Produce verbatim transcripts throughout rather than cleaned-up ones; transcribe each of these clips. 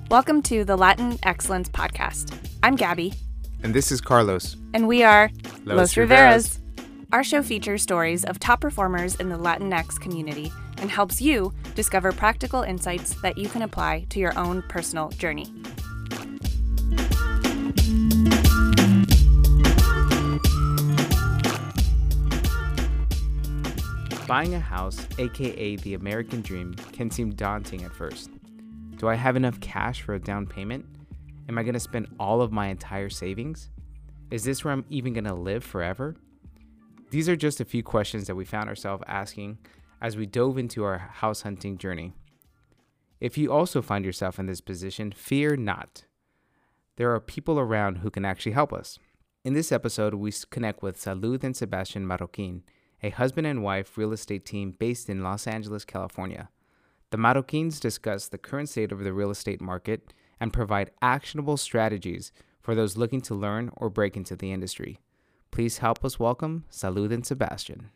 Welcome to the Latin Excellence Podcast. I'm Gabby. And this is Carlos. And we are Los Los Riveras. Our show features stories of top performers in the Latinx community and helps you discover practical insights that you can apply to your own personal journey. Buying a house, aka the American dream, can seem daunting at first. Do I have enough cash for a down payment? Am I going to spend all of my entire savings? Is this where I'm even going to live forever? These are just a few questions that we found ourselves asking as we dove into our house hunting journey. If you also find yourself in this position, fear not. There are people around who can actually help us. In this episode, we connect with Salud and Sebastian Marroquin, a husband and wife real estate team based in Los Angeles, California. The Marroquins discuss the current state of the real estate market and provide actionable strategies for those looking to learn or break into the industry. Please help us welcome Salud and Sebastian.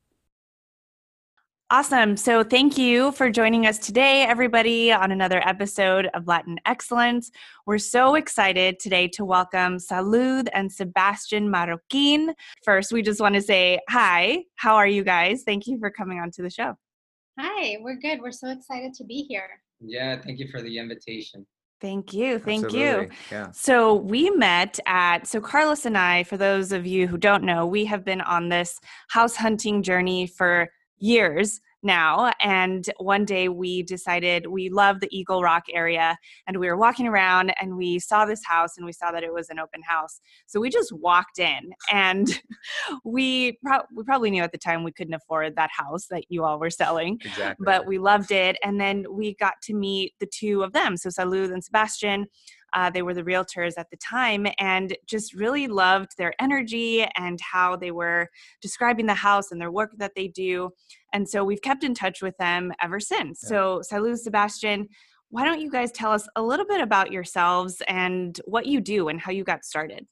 Awesome. So thank you for joining us today, everybody, on another episode of Latin Excellence. We're so excited today to welcome Salud and Sebastian Marroquin. First, we just want to say hi. How are you guys? Thank you for coming on to the show. Hi, we're good. We're so excited to be here. Yeah, thank you for the invitation. Thank you. Thank Absolutely. you. Yeah. So we met at, so Carlos and I, for those of you who don't know, we have been on this house hunting journey for years now. And one day we decided we love the Eagle Rock area, and we were walking around and we saw this house and we saw that it was an open house. So we just walked in, and we, pro- we probably knew at the time we couldn't afford that house that you all were selling. Exactly. But we loved it. And then we got to meet the two of them. So Salud and Sebastian, uh, they were the realtors at the time, and just really loved their energy and how they were describing the house and their work that they do. And so we've kept in touch with them ever since. Yeah. So Salud, Sebastian, why don't you guys tell us a little bit about yourselves and what you do and how you got started?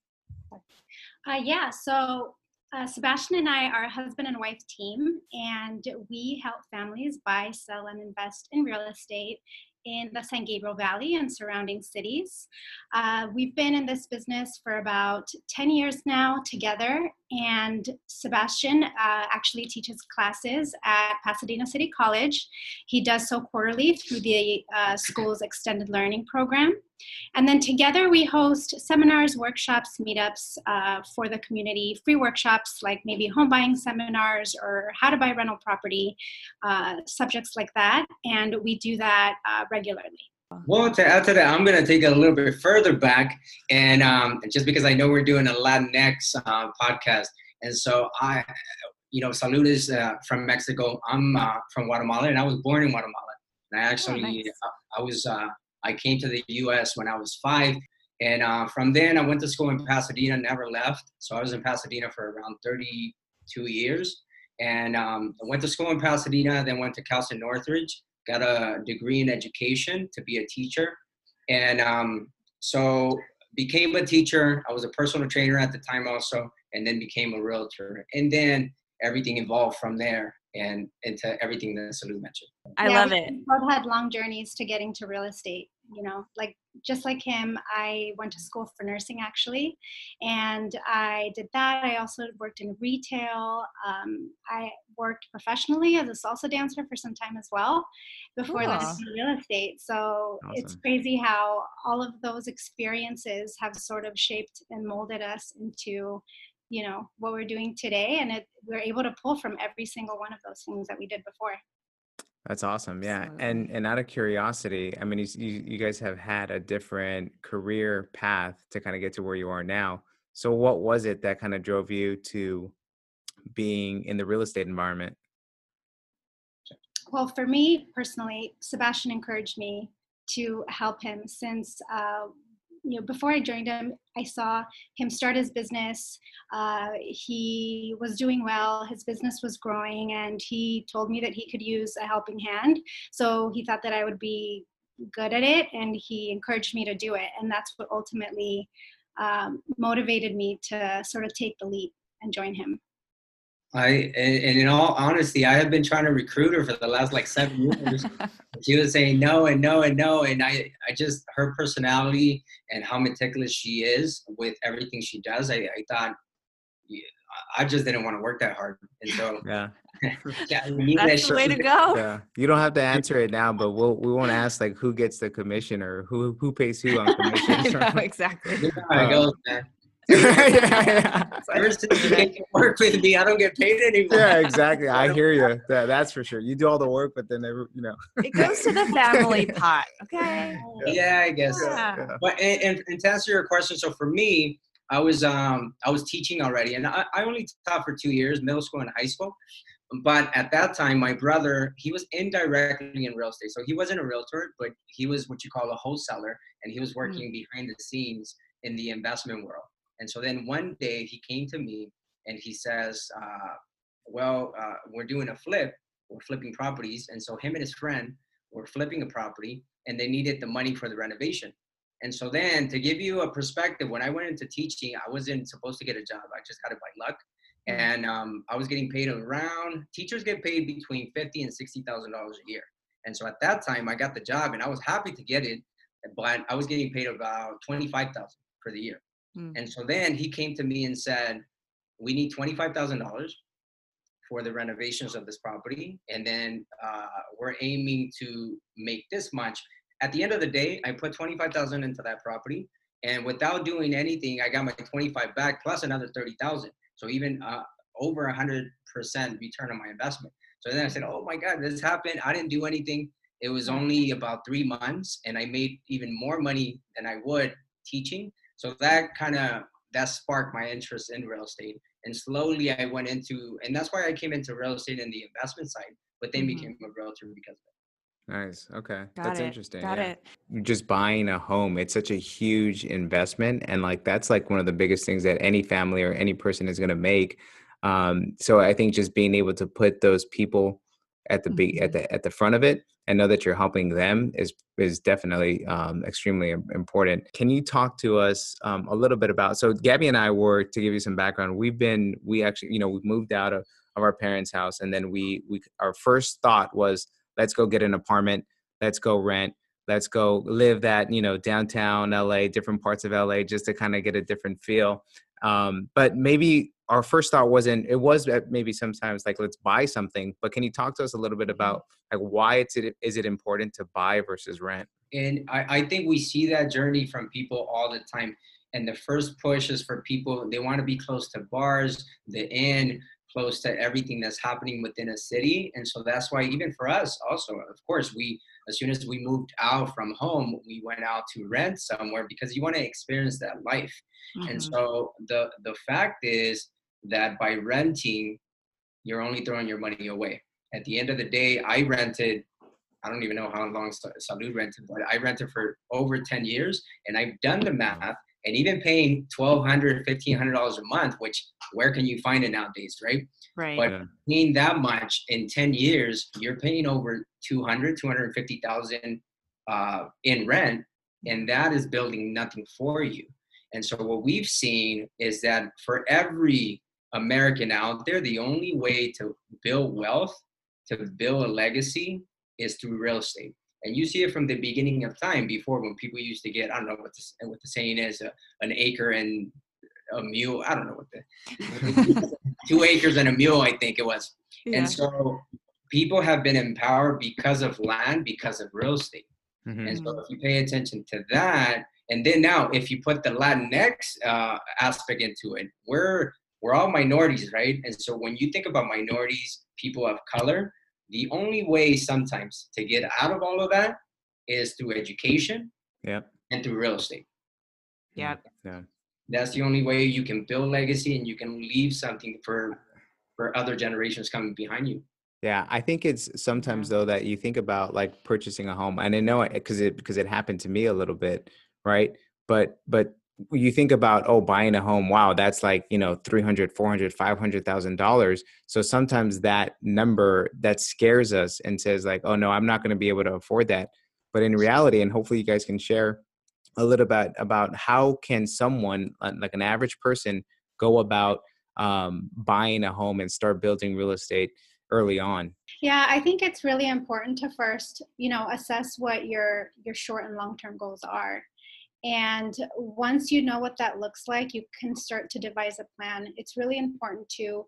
Uh, yeah, so uh, Sebastian and I are a husband and wife team, and we help families buy, sell, and invest in real estate in the San Gabriel Valley and surrounding cities. Uh, we've been in this business for about ten years now together, and Sebastian uh, actually teaches classes at Pasadena City College. He does so quarterly through the uh, school's extended learning program. And then together we host seminars, workshops, meetups uh, for the community, free workshops like maybe home buying seminars or how to buy rental property, uh, subjects like that. And we do that uh, regularly. Well, to add to that, I'm going to take it a little bit further back. And um, just because I know we're doing a Latinx uh, podcast. And so I, you know, Salud is uh, from Mexico. I'm uh, from Guatemala, and I was born in Guatemala. And I actually, oh, nice. I, I was, uh, I came to the U S when I was five. And uh, from then I went to school in Pasadena, never left. So I was in Pasadena for around thirty-two years. And um, I went to school in Pasadena, then went to Cal State Northridge, got a degree in education to be a teacher. And um, so became a teacher. I was a personal trainer at the time also, and then became a realtor. And then everything evolved from there and into everything that Salud mentioned. I yeah, love we it. both had long journeys to getting to real estate. You know, like just like him, I went to school for nursing actually, and I did that. I also worked in retail. Um, I worked professionally as a salsa dancer for some time as well before Cool. landing in real estate. So Awesome. It's crazy how all of those experiences have sort of shaped and molded us into, you know, what we're doing today. And it, we're able to pull from every single one of those things that we did before. That's awesome. Yeah. Absolutely. And and out of curiosity, I mean, you, you you guys have had a different career path to kind of get to where you are now. So what was it that kind of drove you to being in the real estate environment? Well, for me personally, Sebastian encouraged me to help him since, uh, you know, before I joined him, I saw him start his business. Uh, he was doing well, his business was growing, and he told me that he could use a helping hand. So he thought that I would be good at it, and he encouraged me to do it. And that's what ultimately um, motivated me to sort of take the leap and join him. I and, and in all honesty, I have been trying to recruit her for the last like seven years. She was saying no and no and no, and I I just her personality and how meticulous she is with everything she does. I, I thought yeah, I just didn't want to work that hard, and so Yeah. yeah, we need that That's the way shit. to go. Yeah. You don't have to answer it now, but we'll we won't ask like who gets the commission or who who pays who on commission. I know, exactly. You know how it goes, man. yeah, yeah. Ever since you came to work with me, I don't get paid anymore. Yeah, exactly. I hear you. That, that's for sure. You do all the work, but then, every, you know. It goes to the family pot, okay? Yeah, I guess. So. Yeah. Yeah. But and, and, and to answer your question, so for me, I was um I was teaching already, and I, I only taught for two years, middle school and high school. But at that time, my brother, he was indirectly in real estate. So he wasn't a realtor, but he was what you call a wholesaler, and he was working mm. behind the scenes in the investment world. And so then one day he came to me and he says, uh, well, uh, we're doing a flip, we're flipping properties. And so him and his friend were flipping a property and they needed the money for the renovation. And so then to give you a perspective, when I went into teaching, I wasn't supposed to get a job. I just got it by luck. And um, I was getting paid around, teachers get paid between fifty thousand dollars and sixty thousand dollars a year. And so at that time I got the job and I was happy to get it, but I was getting paid about twenty-five thousand dollars for the year. Mm. And so then he came to me and said, we need twenty-five thousand dollars for the renovations of this property. And then uh, we're aiming to make this much. At the end of the day, I put twenty-five thousand dollars into that property. And without doing anything, I got my twenty-five back plus another thirty thousand dollars. So even uh, over one hundred percent return on my investment. So then I said, oh my God, this happened. I didn't do anything. It was only about three months and I made even more money than I would teaching. So that kind of, that sparked my interest in real estate. And slowly I went into, and that's why I came into real estate in the investment side, but then mm-hmm. became a realtor because of it. Nice. Okay. Got that's it. interesting. Got yeah. it. Just buying a home, it's such a huge investment. And like, that's like one of the biggest things that any family or any person is going to make. Um, so I think just being able to put those people at the mm-hmm. at the, at the front of it and know that you're helping them is, is definitely um, extremely important. Can you talk to us um, a little bit about, so Gabby and I were, to give you some background, we've been, we actually, you know, we moved out of, of our parents' house. And then we, we, our first thought was, let's go get an apartment. Let's go rent. Let's go live that, you know, downtown L A, different parts of L A, just to kind of get a different feel. Um, but maybe our first thought wasn't, it was maybe sometimes like, let's buy something. But can you talk to us a little bit about like why it's it, is it important to buy versus rent? And I, I think we see that journey from people all the time. And the first push is for people, they want to be close to bars, the inn, close to everything that's happening within a city. And so that's why even for us also, of course, we, as soon as we moved out from home, we went out to rent somewhere because you want to experience that life. Mm-hmm. And so the, the fact is that by renting, you're only throwing your money away. At the end of the day, I rented, I don't even know how long Salud rented, but I rented for over ten years and I've done the math. And even paying twelve hundred dollars, fifteen hundred dollars a month, which where can you find it nowadays, right? Right. But yeah. paying that much in ten years, you're paying over two hundred thousand dollars, two hundred fifty thousand dollars uh, in rent, and that is building nothing for you. And so what we've seen is that for every American out there, the only way to build wealth, to build a legacy is through real estate. And you see it from the beginning of time before when people used to get, I don't know what the, what the saying is, uh, an acre and a mule. I don't know what the, two acres and a mule, I think it was. Yeah. And so people have been empowered because of land, because of real estate. Mm-hmm. And so if you pay attention to that, and then now if you put the Latinx uh, aspect into it, we're, we're all minorities, right? And so when you think about minorities, people of color, the only way sometimes to get out of all of that is through education yep. and through real estate. Yeah. Yeah. That's the only way you can build legacy and you can leave something for for other generations coming behind you. Yeah, I think it's sometimes though that you think about like purchasing a home, and I know it because it because it happened to me a little bit, right? But but you think about, oh, buying a home, wow, that's like, you know, three hundred, four hundred, five hundred thousand dollars. So sometimes that number that scares us and says like, oh no, I'm not going to be able to afford that. But in reality, and hopefully you guys can share a little bit about how can someone like an average person go about um, buying a home and start building real estate early on? Yeah, I think it's really important to first, you know, assess what your your short and long-term goals are. And once you know what that looks like, you can start to devise a plan. It's really important to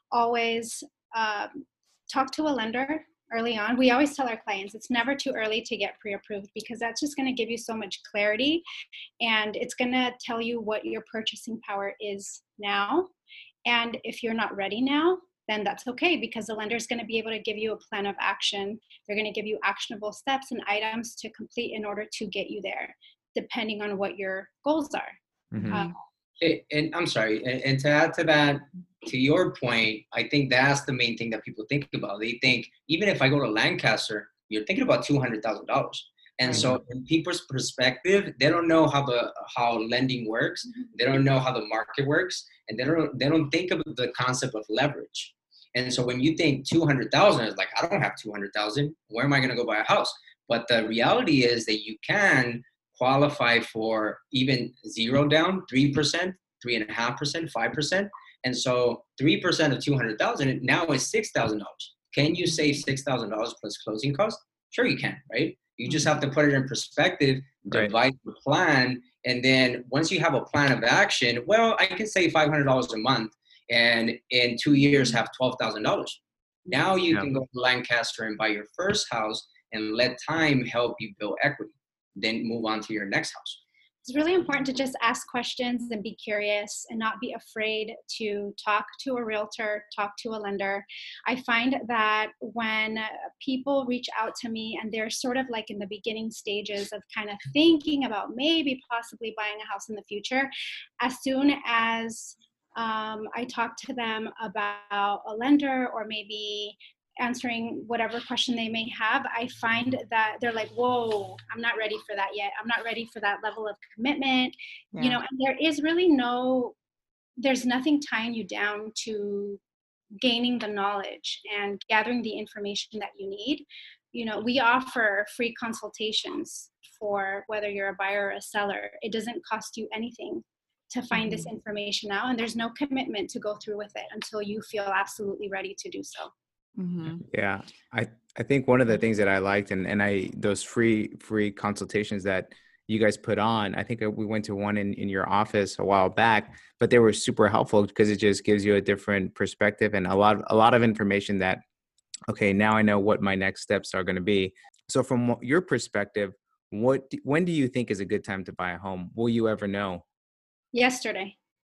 always um, talk to a lender early on. We always tell our clients it's never too early to get pre-approved, because that's just going to give you so much clarity, and it's going to tell you what your purchasing power is now. And if you're not ready now, then that's okay, because the lender is going to be able to give you a plan of action. They're going to give you actionable steps and items to complete in order to get you there, depending on what your goals are. Mm-hmm. Uh, And, and I'm sorry, and, and to add to that, to your point, I think that's the main thing that people think about. They think, even if I go to Lancaster, you're thinking about two hundred thousand dollars. And so in people's perspective, they don't know how the how lending works. They don't know how the market works. And they don't they don't think of the concept of leverage. And so when you think two hundred thousand, it's like, I don't have two hundred thousand. Where am I going to go buy a house? But the reality is that you can qualify for even zero down, three percent, three and a half percent, five percent. And so three percent of two hundred thousand now is six thousand dollars. Can you save six thousand dollars plus closing costs? Sure you can, right? You just have to put it in perspective, divide right. the plan. And then once you have a plan of action, well, I can save five hundred dollars a month and in two years have twelve thousand dollars. Now you yeah. can go to Lancaster and buy your first house and let time help you build equity. Then move on to your next house. It's really important to just ask questions and be curious and not be afraid to talk to a realtor, talk to a lender. I find that when people reach out to me and they're sort of like in the beginning stages of kind of thinking about maybe possibly buying a house in the future, as soon as um, I talk to them about a lender or maybe answering whatever question they may have, I find that they're like, whoa, I'm not ready for that yet. I'm not ready for that level of commitment. Yeah. You know, and there is really no, there's nothing tying you down to gaining the knowledge and gathering the information that you need. You know, we offer free consultations for whether you're a buyer or a seller. It doesn't cost you anything to find mm-hmm. this information out, and there's no commitment to go through with it until you feel absolutely ready to do so. Mm-hmm. Yeah, I, I think one of the things that I liked and, and I those free free consultations that you guys put on, I think we went to one in, in your office a while back, but they were super helpful because it just gives you a different perspective and a lot a lot of information that, okay, now I know what my next steps are going to be. So from your perspective, what when do you think is a good time to buy a home? Will you ever know? Yesterday.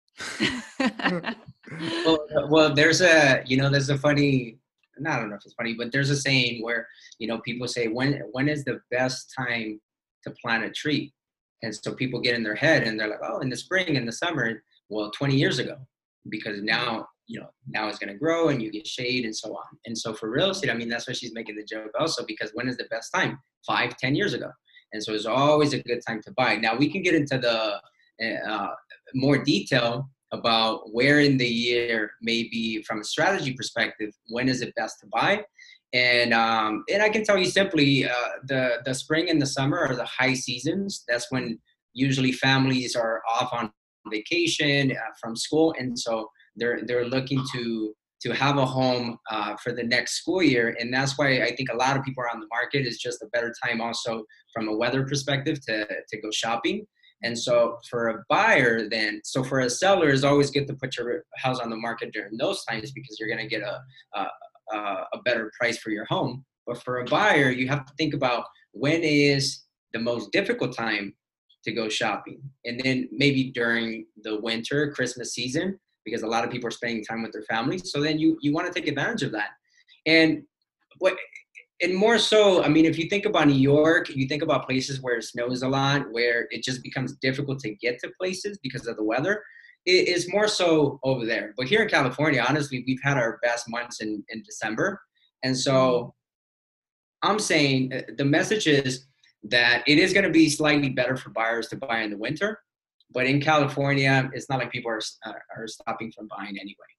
well, well, there's a you know there's a funny. I don't know if it's funny, but there's a saying where, you know, people say, when when is the best time to plant a tree? And so people get in their head and they're like, oh, in the spring, in the summer. Well, twenty years ago, because now, you know, now it's going to grow and you get shade and so on. And so for real estate, I mean, that's why she's making the joke also, because when is the best time? Five, ten years ago. And so it's always a good time to buy. Now we can get into the uh, more detail about where in the year, maybe from a strategy perspective, when is it best to buy? And um, and I can tell you simply, uh, the, the spring and the summer are the high seasons. That's when usually families are off on vacation uh, from school. And so they're they're looking to to have a home uh, for the next school year. And that's why I think a lot of people are on the market. Is just a better time also from a weather perspective to, to go shopping. And so for a buyer then, so for a seller, it's always good to put your house on the market during those times because you're going to get a, a, a better price for your home. But for a buyer, you have to think about when is the most difficult time to go shopping. And then maybe during the winter, Christmas season, because a lot of people are spending time with their families. So then you, you want to take advantage of that. And what, And more so, I mean, if you think about New York, you think about places where it snows a lot, where it just becomes difficult to get to places because of the weather. It is more so over there. But here in California, honestly, we've had our best months in, in December. And so I'm saying the message is that it is going to be slightly better for buyers to buy in the winter. But in California, it's not like people are, are stopping from buying anyway.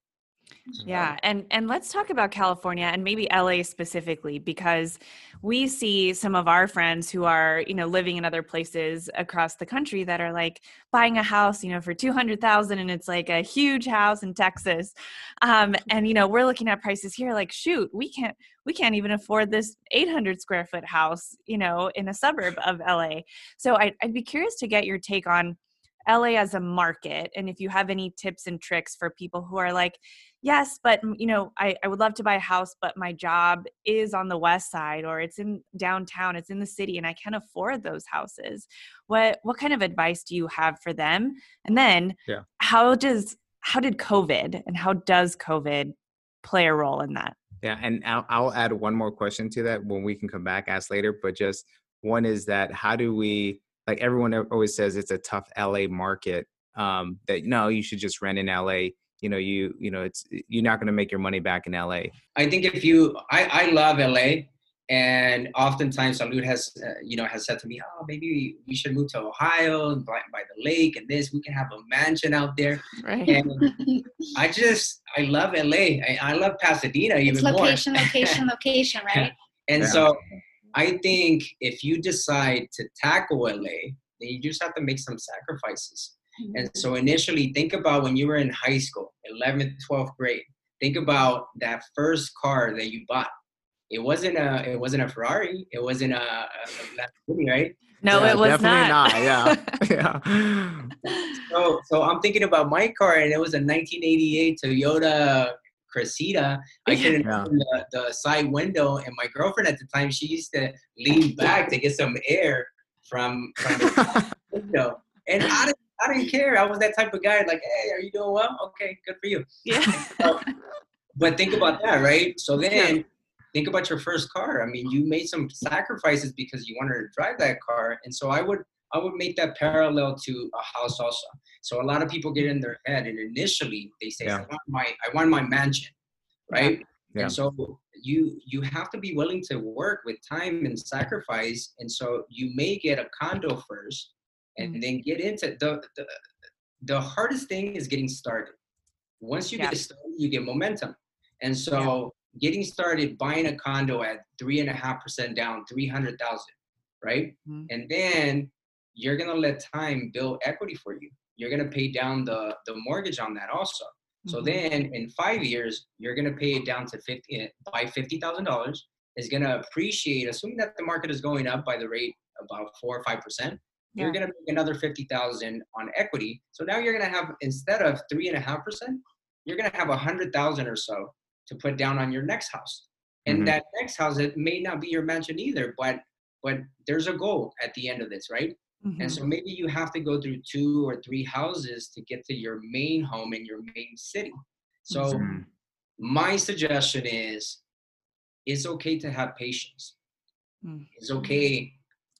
Yeah, and and let's talk about California and maybe L A specifically, because we see some of our friends who are, you know, living in other places across the country that are like buying a house, you know, for two hundred thousand, and it's like a huge house in Texas. Um, and you know, we're looking at prices here like, shoot, we can't we can't even afford this eight hundred square foot house, you know, in a suburb of L A. So I I'd be curious to get your take on L A as a market, and if you have any tips and tricks for people who are like, yes, but you know, I, I would love to buy a house, but my job is on the west side, or it's in downtown, it's in the city, and I can't afford those houses. What what kind of advice do you have for them? And then Yeah. how does how did COVID and how does COVID play a role in that? Yeah, and I'll, I'll add one more question to that when we can come back, ask later. But just one is that how do we, like everyone always says it's a tough L A market, um, that no, you should just rent in L A. You know, you you know, it's you're not going to make your money back in L A. I think if you, I, I love L A, and oftentimes Salud has, uh, you know, has said to me, oh, maybe we should move to Ohio and by, by the lake and this, we can have a mansion out there. Right. And I just, I love L A. I, I love Pasadena even It's more. location, location, location, right? And Yeah. so I think if you decide to tackle L A, then you just have to make some sacrifices. And so initially, think about when you were in high school, eleventh, twelfth grade. Think about that first car that you bought. It wasn't a, it wasn't a Ferrari. It wasn't a, a Lamborghini, right? No, Yeah, it was definitely not. not. Yeah. Yeah. So, so I'm thinking about my car, and it was a nineteen eighty-eight Toyota Cressida. I couldn't Yeah. open the, the side window, and my girlfriend at the time, she used to lean back to get some air from, from the window. And I didn't, I didn't care. I was that type of guy, like, hey, are you doing well? Okay, good for you. Yeah. So, but think about that, right? So then think about your first car. I mean, you made some sacrifices because you wanted to drive that car. And so I would I would make that parallel to a house also. So a lot of people get in their head, and initially they say, Yeah. I want my I want my mansion, right? Yeah. And so you you have to be willing to work with time and sacrifice. And so you may get a condo first, and Mm. then get into the, the the hardest thing is getting started. Once you Yeah. get started, you get momentum. And so getting started, buying a condo at three and a half percent down, three hundred thousand, right? Mhm. And then you're gonna let time build equity for you. You're gonna pay down the the mortgage on that also. So Mhm. then in five years, you're gonna pay it down to fifty by fifty thousand dollars. It's gonna appreciate, assuming that the market is going up by the rate about four or five percent. You're Yeah. gonna make another fifty thousand on equity. So now you're gonna have, instead of three and a half percent, you're gonna have a hundred thousand or so to put down on your next house. And Mhm. that next house, it may not be your mansion either, but but there's a goal at the end of this, right? And Mhm. so maybe you have to go through two or three houses to get to your main home in your main city. So Mhm. my suggestion is, it's okay to have patience. Mm. It's okay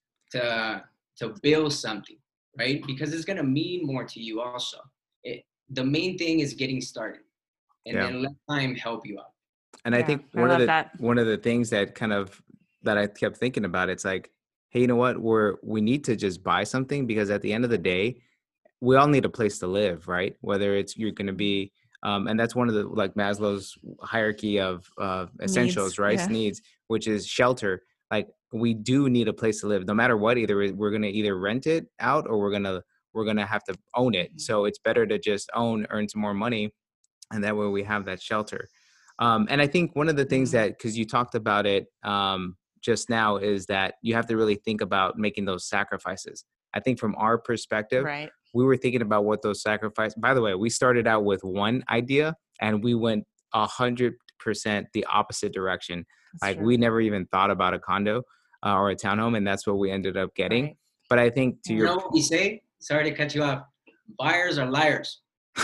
to to build something, right? Because it's gonna mean more to you also. It, the main thing is getting started, and Yeah. then let time help you out. And I Yeah, think I one of love the that. one of the things that kind of that I kept thinking about, it's like, hey, you know what? We're we need to just buy something, because at the end of the day, we all need a place to live, right? Whether it's you're going to be, um, and that's one of the, like Maslow's hierarchy of uh, essentials, Needs, right? yeah. Needs, which is shelter. Like we do need a place to live, no matter what. Either we're going to either rent it out, or we're gonna we're gonna have to own it. Mhm. So it's better to just own, earn some more money, and that way we have that shelter. Um, and I think one of the things Mhm. that, because you talked about it um, just now, is that you have to really think about making those sacrifices. I think from our perspective, Right. we were thinking about what those sacrifices. By the way, we started out with one idea and we went a hundred percent the opposite direction. That's Like true. we never even thought about a condo uh, or a townhome, and that's what we ended up getting. Right. But I think to Yeah. You your know what we say? Sorry to cut you off. Buyers are liars.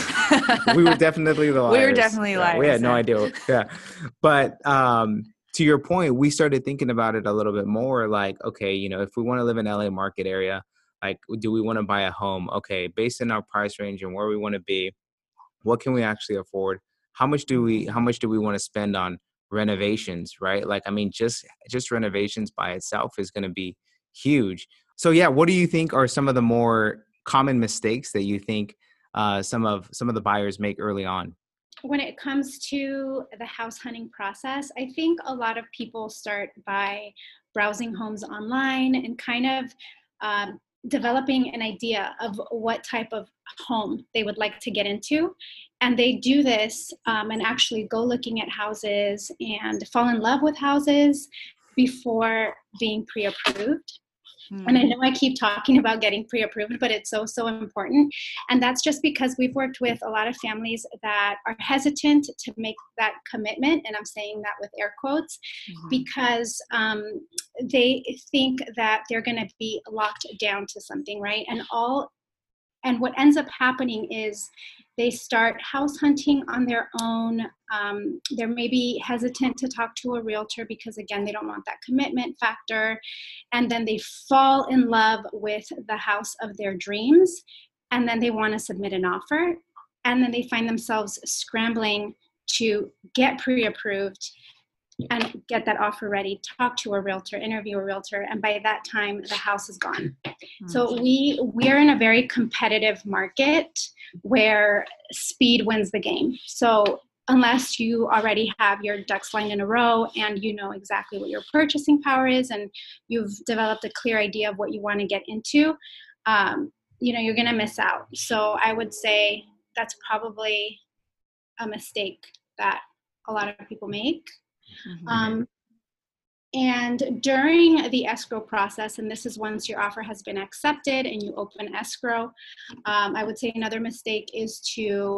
we were definitely the liars. We were definitely Yeah, we liars, had no yeah. idea. Yeah. But um, to your point, we started thinking about it a little bit more like, okay, you know, if we want to live in L A market area, like, do we want to buy a home? Okay, based on our price range and where we want to be, what can we actually afford? How much do we, how much do we want to spend on renovations, right? Like, I mean, just, just renovations by itself is going to be huge. So yeah, what do you think are some of the more common mistakes that you think uh, some of, some of the buyers make early on? when it comes to the house hunting process, I think a lot of people start by browsing homes online and kind of um, developing an idea of what type of home they would like to get into. And they do this um, and actually go looking at houses and fall in love with houses before being pre-approved. And I know I keep talking about getting pre-approved, but it's so, so important. And that's just because we've worked with a lot of families that are hesitant to make that commitment. And I'm saying that with air quotes, mm-hmm. because um, they think that they're going to be locked down to something, right? And all, and what ends up happening is they start house hunting on their own. Um, they're maybe hesitant to talk to a realtor because, again, they don't want that commitment factor. And then they fall in love with the house of their dreams. And then they want to submit an offer. And then they find themselves scrambling to get pre-approved and get that offer ready, talk to a realtor, interview a realtor, and by that time, the house is gone. Mm-hmm. So we, we're in a very competitive market where speed wins the game. So unless you already have your ducks lined in a row and you know exactly what your purchasing power is and you've developed a clear idea of what you want to get into, um, you know, you're going to miss out. So I would say that's probably a mistake that a lot of people make. Mm-hmm. Um, and during the escrow process, and this is once your offer has been accepted and you open escrow, um, I would say another mistake is to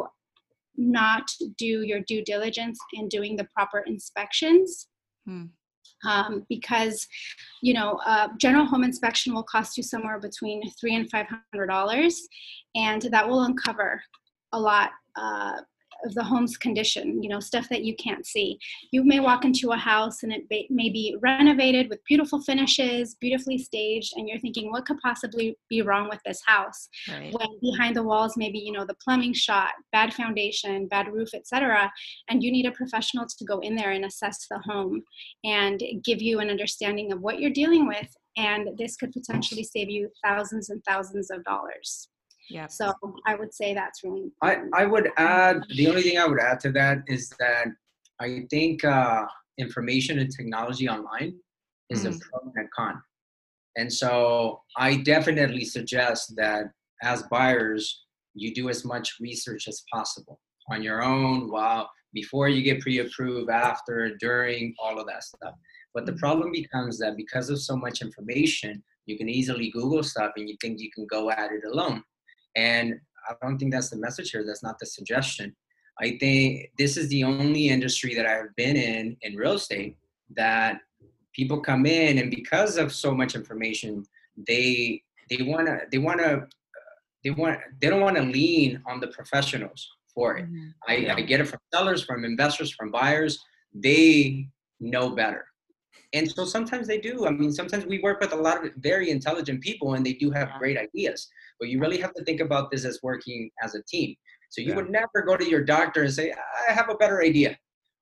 not do your due diligence in doing the proper inspections. Hmm. Um, because, you know, uh, general home inspection will cost you somewhere between three and five hundred dollars, and that will uncover a lot uh, of the home's condition, you know, stuff that you can't see. You may walk into a house and it be, may be renovated with beautiful finishes, beautifully staged, and you're thinking, what could possibly be wrong with this house? Right. When behind the walls, maybe, you know, the plumbing shot, bad foundation, bad roof, et cetera. And you need a professional to go in there and assess the home and give you an understanding of what you're dealing with. And this could potentially save you thousands and thousands of dollars. Yeah. So I would say that's really important. I, I would add, the only thing I would add to that is that I think uh, information and technology online is mm. a pro and a con. And so I definitely suggest that as buyers, you do as much research as possible on your own while before you get pre-approved, after, during, all of that stuff. But the problem becomes that because of so much information, you can easily Google stuff and you think you can go at it alone. And I don't think that's the message here. That's not the suggestion. I think this is the only industry that I've been in, in real estate, that people come in and because of so much information, they they want to they want to they want they don't want to lean on the professionals for it. Mm-hmm. I, yeah. I get it from sellers, from investors, from buyers. They know better. And so sometimes they do. I mean, sometimes we work with a lot of very intelligent people and they do have great ideas. But you really have to think about this as working as a team. So you yeah. would never go to your doctor and say, I have a better idea.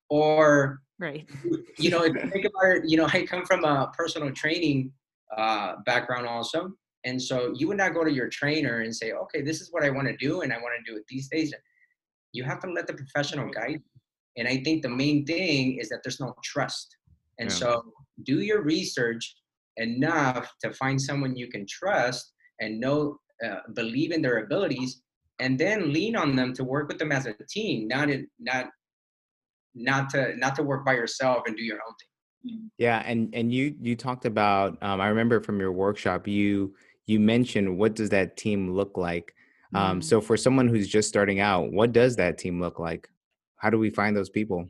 Or, right. you know, think about it, you know, I come from a personal training uh, background also. And so you would not go to your trainer and say, okay, this is what I want to do and I want to do it these days. You have to let the professional guide you. And I think the main thing is that there's no trust. And yeah. so do your research enough to find someone you can trust and know, uh, believe in their abilities, and then lean on them to work with them as a team, not in, not not to not to work by yourself and do your own thing. Yeah, and and you you talked about um, I remember from your workshop you you mentioned what does that team look like. Um, mm. So for someone who's just starting out, what does that team look like? How do we find those people?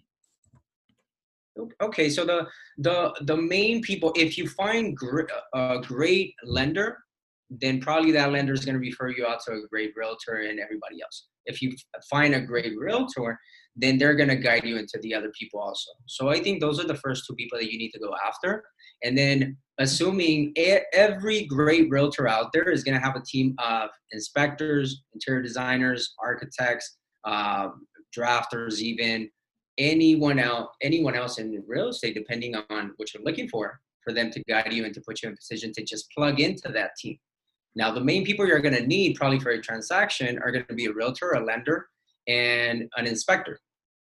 Okay, so the the the main people, if you find gr- a great lender, then probably that lender is going to refer you out to a great realtor and everybody else. If you find a great realtor, then they're going to guide you into the other people also. So I think those are the first two people that you need to go after. And then assuming every great realtor out there is going to have a team of inspectors, interior designers, architects, uh, drafters, even anyone else, anyone else in real estate, depending on what you're looking for, for them to guide you and to put you in a position to just plug into that team. Now, the main people you're going to need probably for a transaction are going to be a realtor, a lender, and an inspector.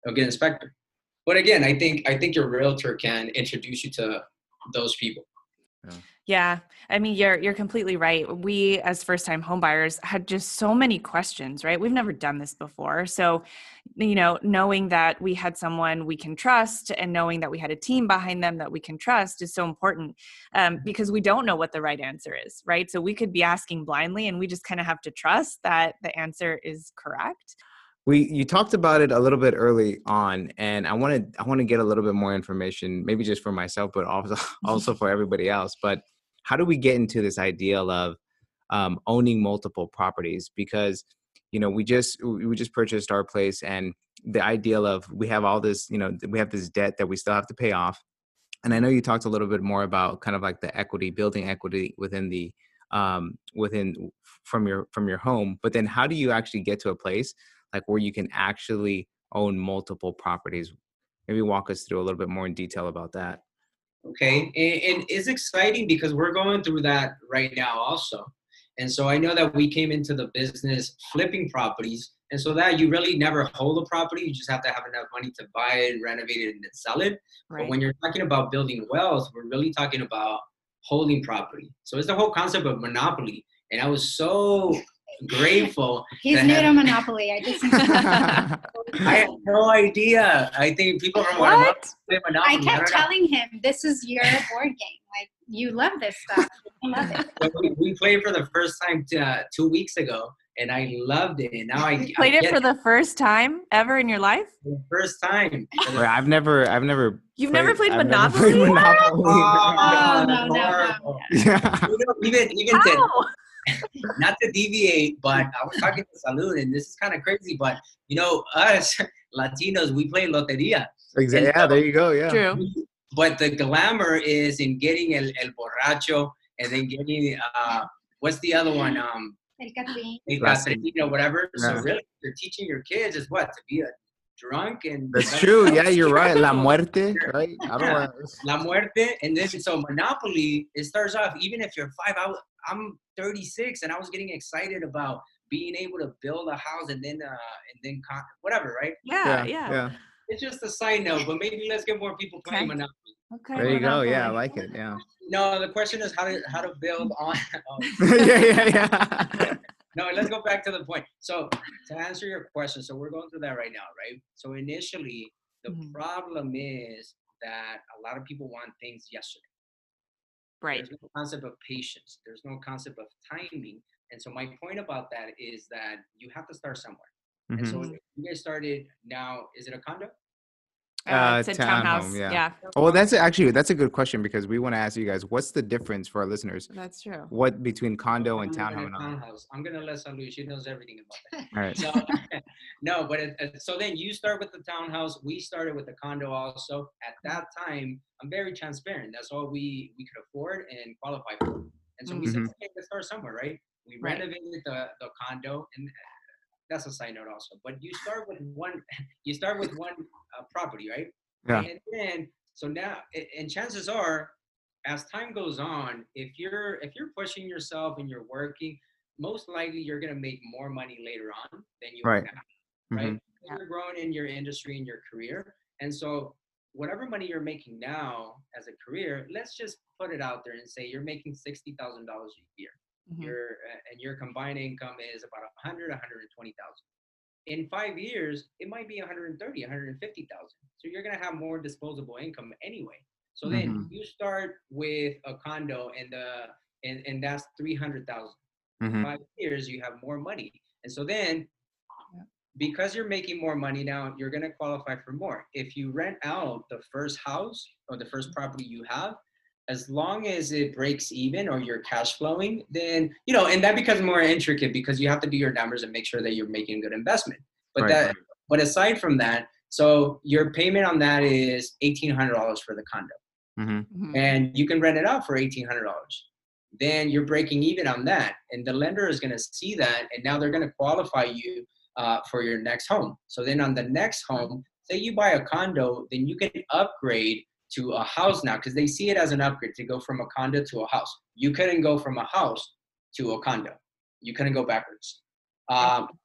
a good inspector. But again, I think I think your realtor can introduce you to those people. Yeah. Yeah. I mean, you're you're completely right. We as first-time home buyers had just so many questions, right? We've never done this before. So, you know, knowing that we had someone we can trust and knowing that we had a team behind them that we can trust is so important, um, because we don't know what the right answer is, right? So we could be asking blindly and we just kind of have to trust that the answer is correct. We you talked about it a little bit early on, and I wanted I want to get a little bit more information, maybe just for myself, but also also for everybody else. But how do we get into this ideal of um, owning multiple properties? Because you know we just we just purchased our place, and the ideal of we have all this, you know, we have this debt that we still have to pay off. And I know you talked a little bit more about kind of like the equity, building equity within the um, within from your from your home. But then how do you actually get to a place like where you can actually own multiple properties? Maybe walk us through a little bit more in detail about that. Okay, and, and it's exciting because we're going through that right now also. And so I know that we came into the business flipping properties, and so that you really never hold a property. You just have to have enough money to buy it, renovate it, and then sell it. Right. But when you're talking about building wealth, we're really talking about holding property. So it's the whole concept of monopoly. And I was so grateful. He's new to Monopoly. I just I had no idea. I think people from Guatemala play Monopoly. I kept I telling him, this is your board game. Like, you love this stuff. You love it. So we, we played for the first time to, uh, two weeks ago, and I loved it. And now I you played I it for the first time ever in your life. the first time. Wait, I've never, I've never. You've played, never played I've Monopoly? Never played Monopoly. Oh, no, no, no. Yeah. You know, even even to, Ow! not to deviate, but I was talking to Salud, and this is kind of crazy, but you know, us Latinos, we play loteria. Exactly. Yeah, there you go. Yeah. True. But the glamour is in getting el, el borracho, and then getting uh, what's the other one? Um, El Catrín. el Las- catrino, whatever. So Yeah. really, you're teaching your kids is what, to be a drunk and That's true. Yeah, you're right. La muerte, right? I don't want. La muerte, and then so Monopoly. It starts off even if you're five. I was, I'm thirty-six, and I was getting excited about being able to build a house and then uh and then con- whatever, right? Yeah, yeah. yeah. It's just a side note, but maybe let's get more people playing Okay. Monopoly. Okay. There you go. Monopoly. Yeah, I like it. Yeah. No, the question is how to how to build on. oh, yeah, yeah, yeah. No, let's go back to the point. So to answer your question, so we're going through that right now, right? So initially, the Mhm. problem is that a lot of people want things yesterday. Right. There's no concept of patience. There's no concept of timing. And so my point about that is that you have to start somewhere. And so Mhm. if you guys started now, is it a condo? Uh, Uh, it's a townhome, townhouse. yeah. Yeah. Oh, well, that's actually that's a good question because we want to ask you guys what's the difference for our listeners. That's true. What between condo and I'm living in townhome? a And all? townhouse. I'm gonna let Salud. She knows everything about that. All right. So, no, but it, it- so then you start with the townhouse. We started with the condo also. At that time, I'm very transparent. That's all we we could afford and qualify for. And so we said, Mhm. okay, let's start somewhere, right? We Right. renovated the, the condo, and that's a side note also. But you start with one, you start with one uh, property, right? Yeah. And then so now, a- and chances are, as time goes on, if you're if you're pushing yourself and you're working, most likely you're gonna make more money later on than you Right. are now, right? Mhm. Yeah. You're growing in your industry and your career, and so whatever money you're making now as a career, let's just put it out there and say you're making sixty thousand dollars a year. Mhm. Your uh, and your combined income is about a hundred, one hundred twenty thousand. In five years, it might be one hundred thirty, one hundred fifty thousand. So you're gonna have more disposable income anyway. So then Mhm. you start with a condo and the and, and that's three hundred thousand. Mhm. Five years, you have more money. And so then Yeah. because you're making more money now, you're gonna qualify for more. If you rent out the first house or the first property you have, as long as it breaks even or you're cash flowing, then, you know, and that becomes more intricate because you have to do your numbers and make sure that you're making a good investment. But Right, that, right. but aside from that, so your payment on that is eighteen hundred dollars for the condo, Mhm. Mhm. and you can rent it out for eighteen hundred dollars. Then you're breaking even on that, and the lender is going to see that, and now they're going to qualify you uh, for your next home. So then on the next home, say you buy a condo, then you can upgrade to a house now because they see it as an upgrade to go from a condo to a house. You couldn't go from a house to a condo. You couldn't go backwards. Um,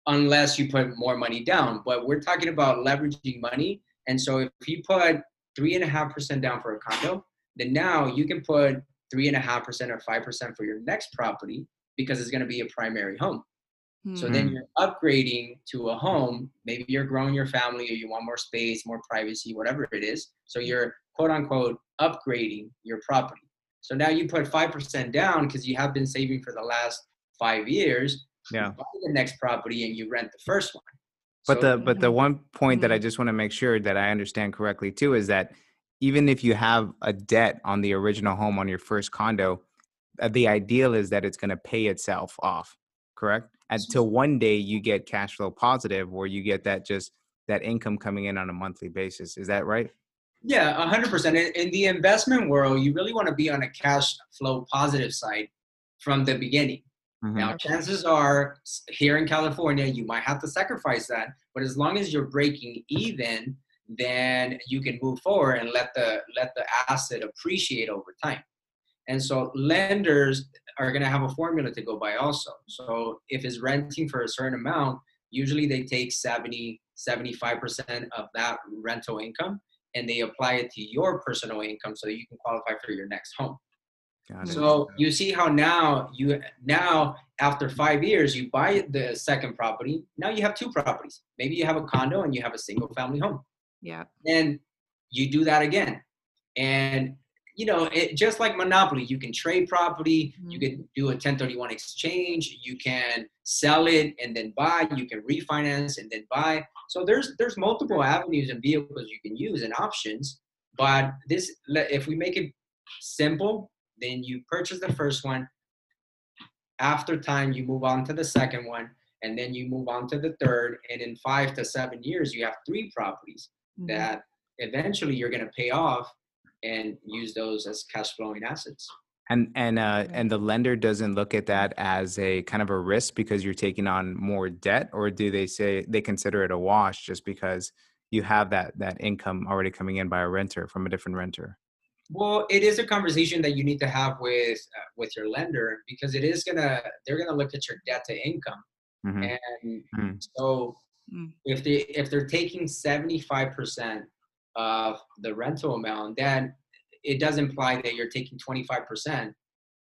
unless you put more money down. But we're talking about leveraging money. And so if you put three and a half percent down for a condo, then now you can put three and a half percent or five percent for your next property because it's going to be a primary home. Mm-hmm. So then you're upgrading to a home. Maybe you're growing your family or you want more space, more privacy, whatever it is. So you're quote unquote upgrading your property. So now you put five percent down because you have been saving for the last five years. Yeah. You buy the next property and you rent the first one. But so, the but the one point that I just want to make sure that I understand correctly too is that even if you have a debt on the original home on your first condo, uh, the ideal is that it's going to pay itself off, correct? Until one day you get cash flow positive or you get that just that income coming in on a monthly basis. Is that right? Yeah, one hundred percent. In, in the investment world, you really want to be on a cash flow positive side from the beginning. Mm-hmm. Now, chances are here in California, you might have to sacrifice that. But as long as you're breaking even, then you can move forward and let the let the asset appreciate over time. And so lenders are going to have a formula to go by also. So if it's renting for a certain amount, usually they take seventy, seventy-five percent of that rental income and they apply it to your personal income so that you can qualify for your next home. Got it. So you see how now you now after five years you buy the second property. Now you have two properties. Maybe you have a condo and you have a single family home. Yeah. And you do that again. And you know, it just like Monopoly, you can trade property, mm-hmm. you can do a ten thirty-one exchange, you can sell it and then buy, you can refinance and then buy. So there's there's multiple avenues and vehicles you can use and options. But this, if we make it simple, then you purchase the first one. After time, you move on to the second one, and then you move on to the third. And in five to seven years, you have three properties mm-hmm. that eventually you're going to pay off and use those as cash flowing assets. And and uh, and the lender doesn't look at that as a kind of a risk because you're taking on more debt, or do they say they consider it a wash just because you have that that income already coming in by a renter from a different renter? Well, it is a conversation that you need to have with uh, with your lender because it is gonna they're gonna look at your debt to income, mm-hmm. and mm-hmm. so mm-hmm. if they if they're taking seventy-five percent of the rental amount, then it does imply that you're taking twenty-five percent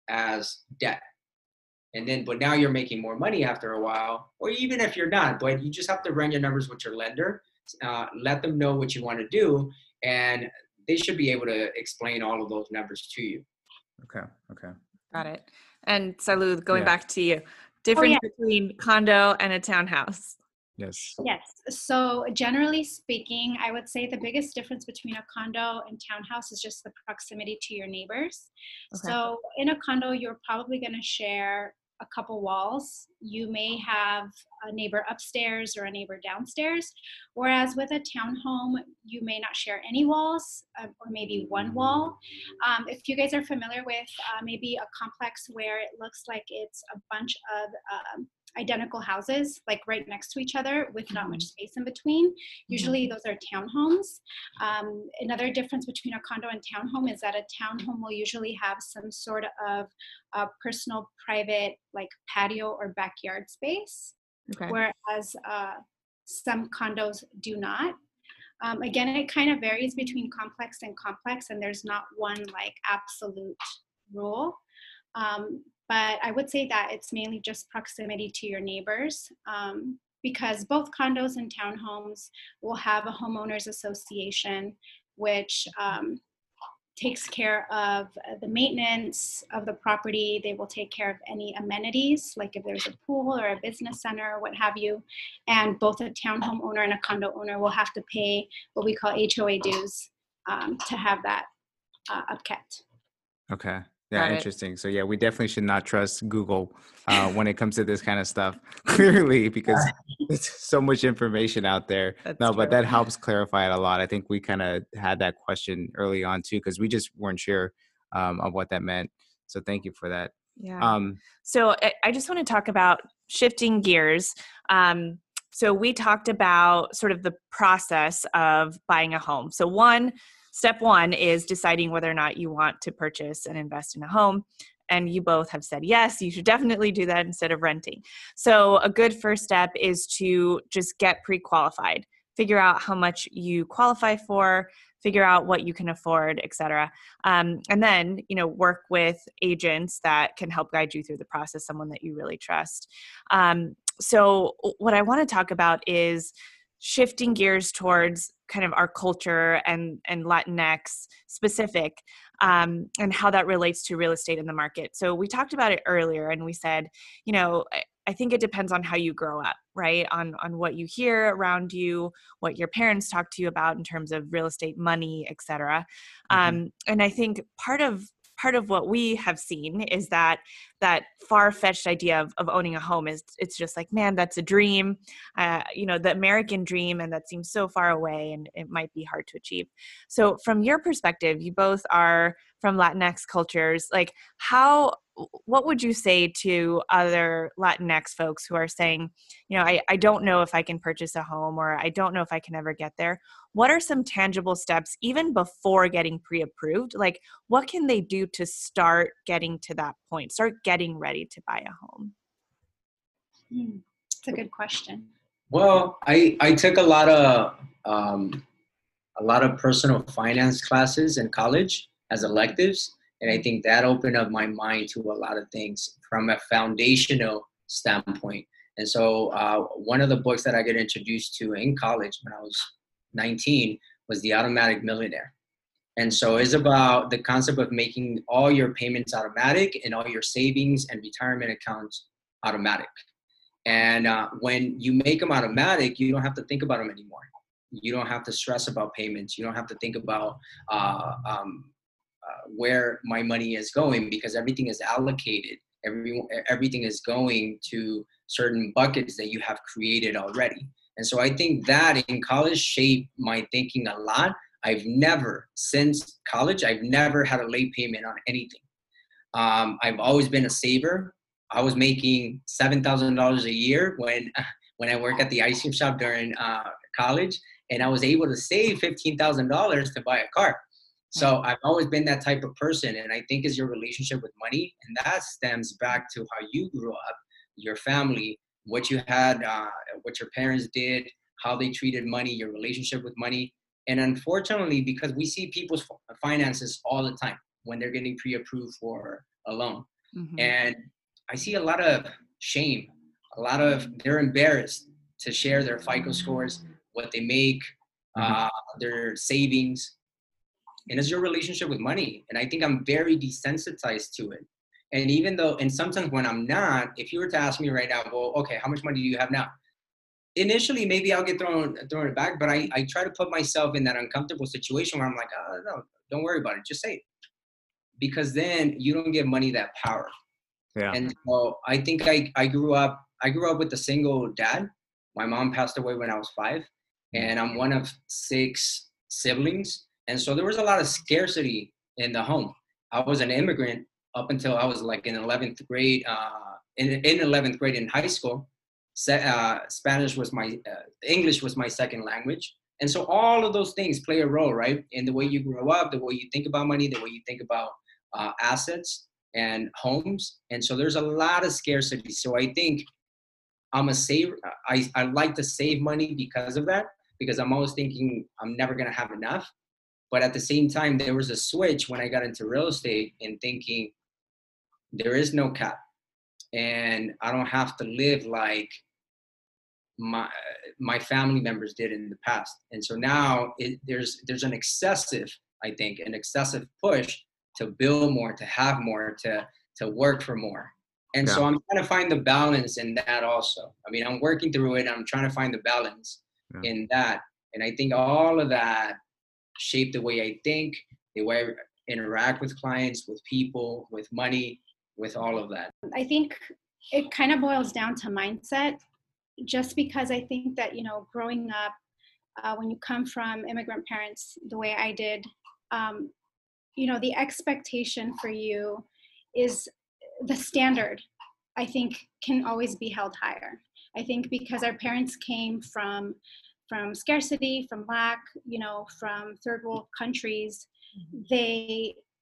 as debt. And then, but now you're making more money after a while, or even if you're not, but you just have to run your numbers with your lender, uh, let them know what you want to do, and they should be able to explain all of those numbers to you. Okay. Okay. Got it. And Salud, going yeah. back to you, difference oh, yeah. between condo and a townhouse. Yes. Yes. So generally speaking, I would say the biggest difference between a condo and townhouse is just the proximity to your neighbors. Okay. So in a condo, you're probably going to share a couple walls. You may have a neighbor upstairs or a neighbor downstairs, whereas with a townhome, you may not share any walls uh, or maybe one wall. Um, if you guys are familiar with uh, maybe a complex where it looks like it's a bunch of um, identical houses like right next to each other with not much space in between. Usually those are townhomes. Um, another difference between a condo and townhome is that a townhome will usually have some sort of uh, personal private like patio or backyard space, okay. whereas uh, some condos do not. Um, again, it kind of varies between complex and complex, and there's not one like absolute rule. Um, But I would say that it's mainly just proximity to your neighbors um, because both condos and townhomes will have a homeowners association, which um, takes care of the maintenance of the property. They will take care of any amenities, like if there's a pool or a business center, what have you. And both a townhome owner and a condo owner will have to pay what we call H O A dues um, to have that uh, upkept. Okay. Yeah, interesting. So yeah, we definitely should not trust Google uh, when it comes to this kind of stuff, clearly, because it's so much information out there. That's no, true. But that helps clarify it a lot. I think we kind of had that question early on too, because we just weren't sure um, of what that meant. So thank you for that. Yeah. Um, so I just want to talk about shifting gears. Um, so we talked about sort of the process of buying a home. So one, Step one is deciding whether or not you want to purchase and invest in a home. And you both have said, yes, you should definitely do that instead of renting. So a good first step is to just get pre-qualified, figure out how much you qualify for, figure out what you can afford, et cetera. Um, and then, you know, work with agents that can help guide you through the process, someone that you really trust. Um, so what I want to talk about is shifting gears towards kind of our culture and, and Latinx specific, um, and how that relates to real estate in the market. So we talked about it earlier and we said, you know, I, I think it depends on how you grow up, right? On, on what you hear around you, what your parents talk to you about in terms of real estate, money, et cetera. Mm-hmm. Um, and I think part of part of what we have seen is that that far-fetched idea of, of owning a home is, it's just like, man, that's a dream, uh, you know, the American dream, and that seems so far away and it might be hard to achieve. So from your perspective, you both are from Latinx cultures, like how, what would you say to other Latinx folks who are saying, you know, I, I don't know if I can purchase a home, or I don't know if I can ever get there? What are some tangible steps even before getting pre-approved? Like what can they do to start getting to that point, start getting ready to buy a home? Hmm. That's a good question. Well, I, I took a lot of um, a lot of personal finance classes in college as electives. And I think that opened up my mind to a lot of things from a foundational standpoint. And so uh, one of the books that I got introduced to in college when I was nineteen was The Automatic Millionaire. And so it's about the concept of making all your payments automatic and all your savings and retirement accounts automatic. And uh, when you make them automatic, you don't have to think about them anymore. You don't have to stress about payments. You don't have to think about uh, um, uh, where my money is going, because everything is allocated. Every, everything is going to certain buckets that you have created already. And so I think that in college shaped my thinking a lot. I've never, since college, I've never had a late payment on anything. Um, I've always been a saver. I was making seven thousand dollars a year when when I worked at the ice cream shop during uh, college, and I was able to save fifteen thousand dollars to buy a car. So I've always been that type of person, and I think it's your relationship with money, and that stems back to how you grew up, your family, what you had, uh, what your parents did, how they treated money, your relationship with money. And unfortunately, because we see people's finances all the time when they're getting pre-approved for a loan, mm-hmm. and I see a lot of shame, a lot of, they're embarrassed to share their FICO scores, what they make, mm-hmm. uh, their savings, and it's your relationship with money. And I think I'm very desensitized to it. And even though, and sometimes when I'm not, if you were to ask me right now, well, okay, how much money do you have now? Initially, maybe I'll get thrown, thrown it back, but I, I try to put myself in that uncomfortable situation where I'm like, oh, no, don't worry about it. Just say it. Because then you don't give money that power. Yeah. And so I think I, I grew up, I grew up with a single dad. My mom passed away when I was five, and I'm one of six siblings. And so there was a lot of scarcity in the home. I was an immigrant up until I was like in eleventh grade, uh, in, in eleventh grade in high school. Uh, Spanish was my, uh, English was my second language. And so all of those things play a role, right? In the way you grow up, the way you think about money, the way you think about uh, assets and homes. And so there's a lot of scarcity. So I think I'm a saver. I, I like to save money because of that, because I'm always thinking I'm never going to have enough. But at the same time, there was a switch when I got into real estate and thinking there is no cap. And I don't have to live like my my family members did in the past. And so now it, there's there's an excessive, I think, an excessive push to build more, to have more, to to work for more. And yeah. So I'm trying to find the balance in that also. I mean, I'm working through it. I'm trying to find the balance yeah. in that. And I think all of that shaped the way I think, the way I interact with clients, with people, with money, with all of that. I think it kind of boils down to mindset, just because I think that, you know, growing up, uh, when you come from immigrant parents, the way I did, um, you know, the expectation for you is the standard, I think, can always be held higher. I think because our parents came from from scarcity, from lack, you know, from third world countries, they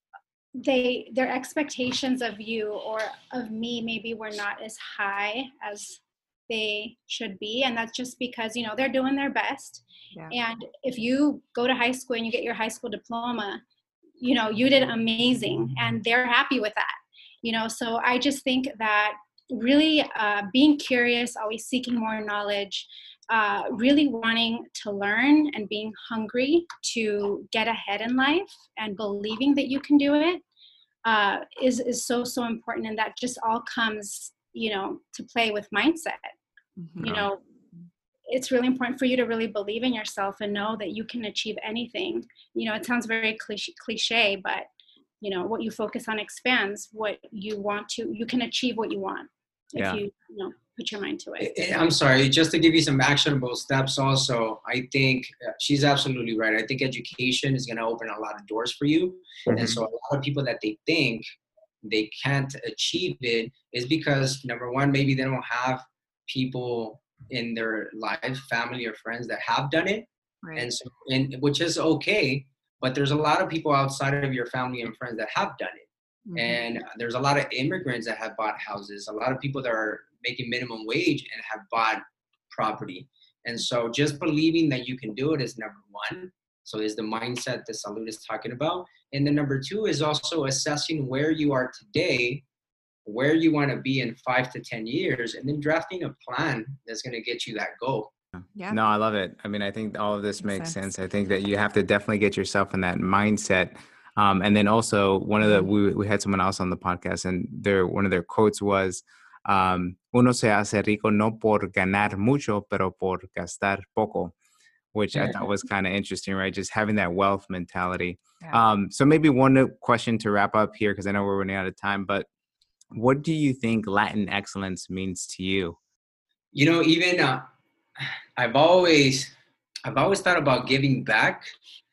they their expectations of you or of me maybe were not as high as they should be, and that's just because, you know, they're doing their best. Yeah. And if you go to high school and you get your high school diploma, you know, you did amazing, and they're happy with that, you know. So I just think that really uh, being curious, always seeking more knowledge, uh, really wanting to learn and being hungry to get ahead in life and believing that you can do it uh, is, is so, so important. And that just all comes, you know, to play with mindset. Mm-hmm. You know, it's really important for you to really believe in yourself and know that you can achieve anything. You know, it sounds very cliche, cliche, but, you know, what you focus on expands. What you want to, you can achieve what you want if Yeah. you, you know, put your mind to it. I'm sorry, just to give you some actionable steps also, I think she's absolutely right. I think education is going to open a lot of doors for you. Mm-hmm. And so a lot of people that they think they can't achieve it is because, number one, maybe they don't have people in their life, family or friends that have done it. Right. And so, and which is okay, but there's a lot of people outside of your family and friends that have done it. Mm-hmm. And there's a lot of immigrants that have bought houses, a lot of people that are making minimum wage and have bought property. And so just believing that you can do it is number one. So is the mindset that Salud is talking about. And then number two is also assessing where you are today, where you want to be in five to ten years, and then drafting a plan that's going to get you that goal. Yeah. No, I love it. I mean, I think all of this makes, Makes sense. sense. I think that you have to definitely get yourself in that mindset. Um, and then also one of the, we, we had someone else on the podcast, and their, one of their quotes was, um, uno se hace rico no por ganar mucho, pero por gastar poco, which I thought was kind of interesting, right? Just having that wealth mentality. Yeah. Um, so maybe one question to wrap up here, because I know we're running out of time, but what do you think Latin excellence means to you? You know, even uh, I've always, I've always thought about giving back,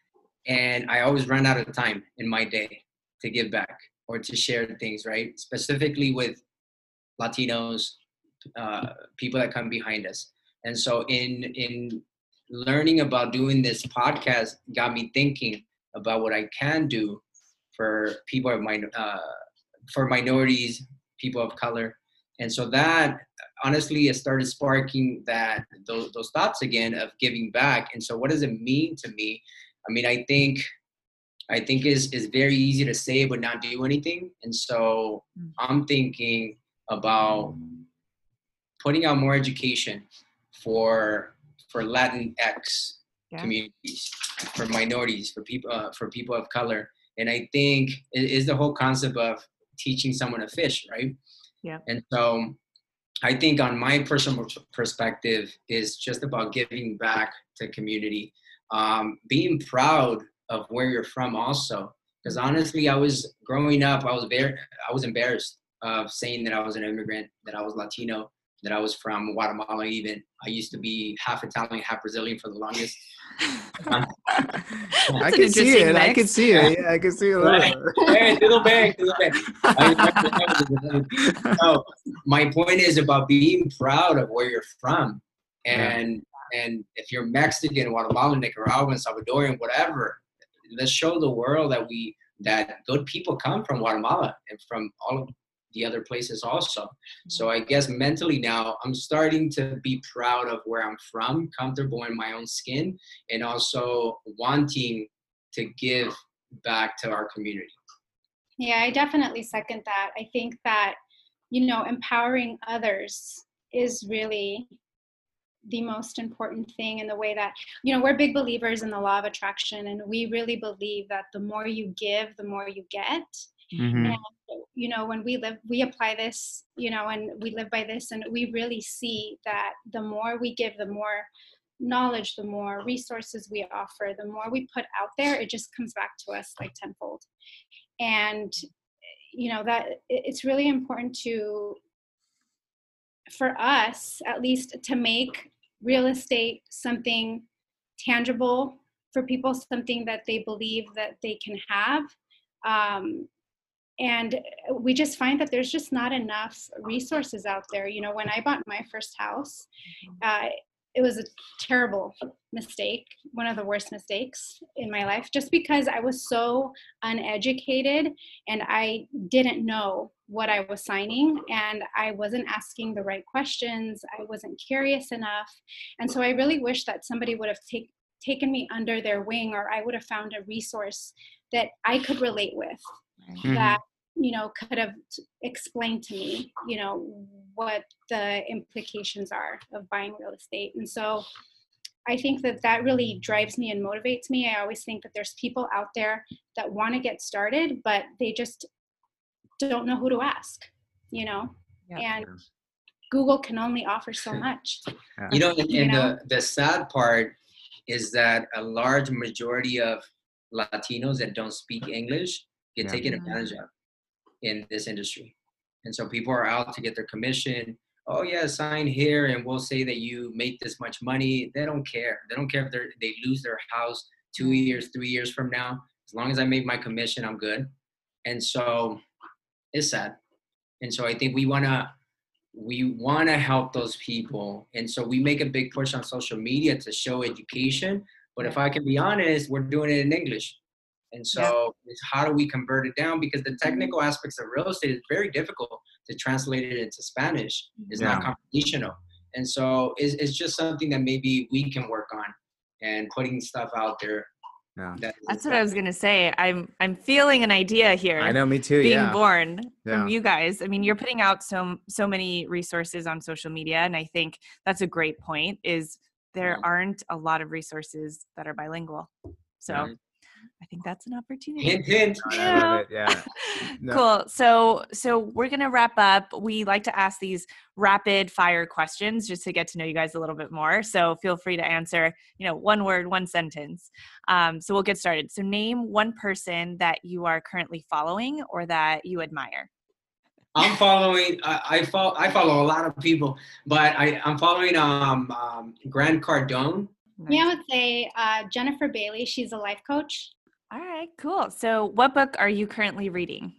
and I always run out of time in my day to give back or to share things, right? Specifically with Latinos, uh, people that come behind us. And so in in learning about doing this podcast got me thinking about what I can do for people of my, uh, for minorities, people of color. And so that honestly, it started sparking that those, those thoughts again of giving back. And so what does it mean to me? I mean, I think, I think is is very easy to say, but not do anything. And so I'm thinking about putting out more education for, for Latinx Yeah. communities, for minorities, for people, uh, for people of color. And I think it is the whole concept of teaching someone to fish, right? Yeah. And so I think on my personal perspective is just about giving back to community, um, being proud of where you're from also. Because honestly, I was growing up, I was very, I was embarrassed of saying that I was an immigrant, that I was Latino, that I was from Guatemala even. I used to be half Italian, half Brazilian for the longest. I can see it. I can see it. Yeah, I can see it. Right. Hey, little bit, little bit. So my point is about being proud of where you're from. And yeah. and if you're Mexican, Guatemalan, Nicaraguan, Salvadorian, whatever, let's show the world that we that good people come from Guatemala and from all of the other places also. So I guess mentally now I'm starting to be proud of where I'm from, comfortable in my own skin, and also wanting to give back to our community. Yeah, I definitely second that. I think that, you know, empowering others is really the most important thing in the way that, you know, we're big believers in the law of attraction, and we really believe that the more you give, the more you get. Mm-hmm. And, you know, when we live, we apply this, you know, and we live by this, and we really see that the more we give, the more knowledge, the more resources we offer, the more we put out there, it just comes back to us like tenfold. And, you know, that it's really important to, for us, at least, to make real estate something tangible for people, something that they believe that they can have. Um, and we just find that there's just not enough resources out there. You know, when I bought my first house, uh, it was a terrible mistake, one of the worst mistakes in my life, just because I was so uneducated and I didn't know what I was signing, and I wasn't asking the right questions. I wasn't curious enough. And so I really wish that somebody would have take, taken me under their wing, or I would have found a resource that I could relate with, Mm-hmm. that, you know, could have explained to me, you know, what the implications are of buying real estate. And so I think that that really drives me and motivates me. I always think that there's people out there that want to get started, but they just don't know who to ask, you know, Yeah. and Google can only offer so much. You know, and, You and know? the, the sad part is that a large majority of Latinos that don't speak English get Yeah. taken advantage of in this industry. And so people are out to get their commission. Oh yeah, sign here and we'll say that you make this much money. They don't care. They don't care if they're, they lose their house two years, three years from now. As long as I make my commission, I'm good. And so it's sad. And so I think we want to, we want to help those people. And so we make a big push on social media to show education. But if I can be honest, we're doing it in English. And so yeah. it's how do we convert it down? Because the technical aspects of real estate is very difficult to translate it into Spanish. It's yeah. not conversational. And so it's, it's just something that maybe we can work on and putting stuff out there. Yeah. That That's what I was going to say. I'm I'm feeling an idea here. I know, me too. Being yeah. born yeah. from you guys. I mean, you're putting out so so many resources on social media, and I think that's a great point. Is there yeah. aren't a lot of resources that are bilingual, so. Yeah. I think that's an opportunity. Hint, hint. I love it. Yeah. No. Cool. So, so we're going to wrap up. We like to ask these rapid fire questions just to get to know you guys a little bit more. So feel free to answer, you know, one word, one sentence. Um, so we'll get started. So name one person that you are currently following or that you admire. I'm following, I, I follow, I follow a lot of people, but I, I'm following um, um, Grant Cardone. Yeah, I would say uh, Jennifer Bailey. She's a life coach. All right, cool. So what book are you currently reading?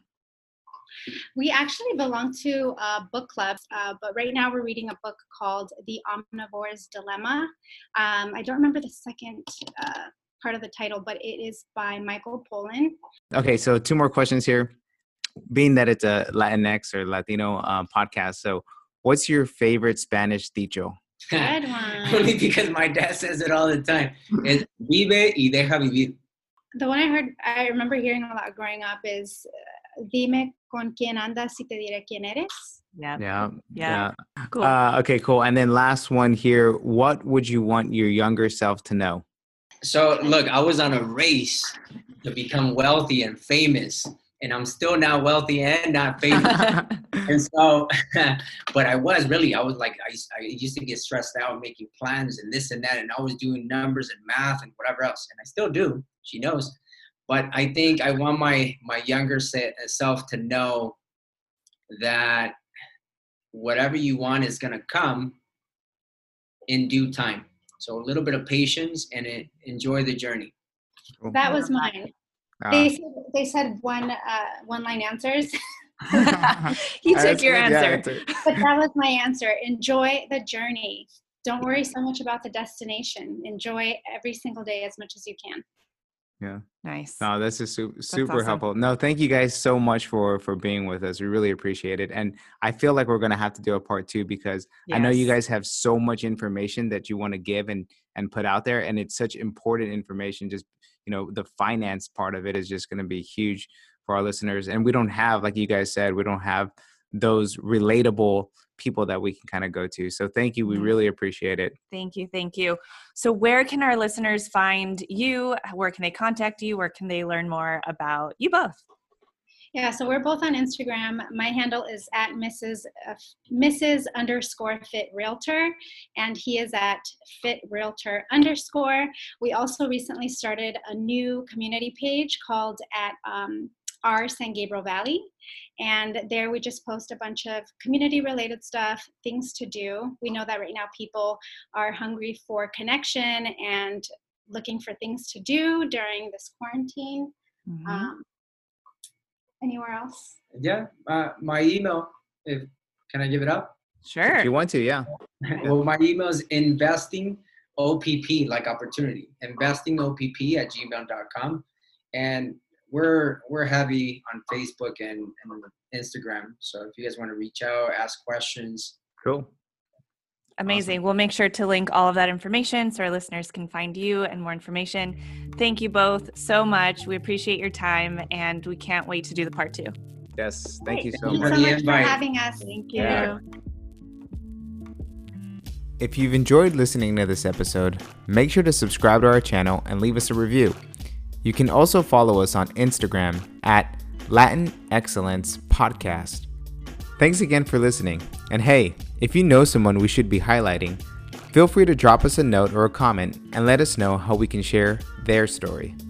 We actually belong to uh, book clubs, uh, but right now we're reading a book called The Omnivore's Dilemma. Um, I don't remember the second uh, part of the title, but it is by Michael Pollan. Okay, so two more questions here. Being that it's a Latinx or Latino uh, podcast, so what's your favorite Spanish dicho? Good one. Only because my dad says it all the time. It's vive y deja vivir. The one I heard, I remember hearing a lot growing up is, uh, dime con quién andas y te diré quién eres. Yeah. Yeah. Yeah. yeah. Cool. Uh, okay, cool. And then last one here. What would you want your younger self to know? So look, I was on a race to become wealthy and famous, and I'm still not wealthy and not famous. And so, but I was really, I was like, I, I used to get stressed out making plans and this and that, and I was doing numbers and math and whatever else. And I still do, she knows. But I think I want my, my younger self to know that whatever you want is going to come in due time. So a little bit of patience and it, enjoy the journey. That was mine. Uh, they said, they said one, uh, one line answers. He took your good. answer. Yeah, but that was my answer. Enjoy the journey. Don't worry so much about the destination. Enjoy every single day as much as you can. Yeah. Nice. No, this is super, super awesome. helpful. No, thank you guys so much for, for being with us. We really appreciate it. And I feel like we're going to have to do a part two because yes. I know you guys have so much information that you want to give and, and put out there. And it's such important information. Just, you know, the finance part of it is just going to be huge for our listeners. And we don't have, like you guys said, we don't have those relatable people that we can kind of go to. So thank you. We really appreciate it. Thank you. Thank you. So where can our listeners find you? Where can they contact you? Where can they learn more about you both? Yeah, so we're both on Instagram. My handle is at Missus Uh, Missus underscore Fit Realtor, and he is at Fit Realtor underscore. We also recently started a new community page called at um, our San Gabriel Valley. And there we just post a bunch of community related stuff, things to do. We know that right now people are hungry for connection and looking for things to do during this quarantine. Mm-hmm. Um, anywhere else? Yeah, uh, my email, if, can I give it up? Sure. If you want to, yeah. Well, my email is investing O P P, like opportunity, investing O P P at gmail dot com. And we're we're heavy on Facebook and, and Instagram. So if you guys want to reach out, ask questions. Cool. Amazing. Awesome. We'll make sure to link all of that information so our listeners can find you and more information. Thank you both so much. We appreciate your time and we can't wait to do the part two. Yes. Thank you so Thank you much. so the much for invite. having us. Thank you. Yeah. If you've enjoyed listening to this episode, make sure to subscribe to our channel and leave us a review. You can also follow us on Instagram at Latin Excellence Podcast. Thanks again for listening. And hey, if you know someone we should be highlighting, feel free to drop us a note or a comment and let us know how we can share their story.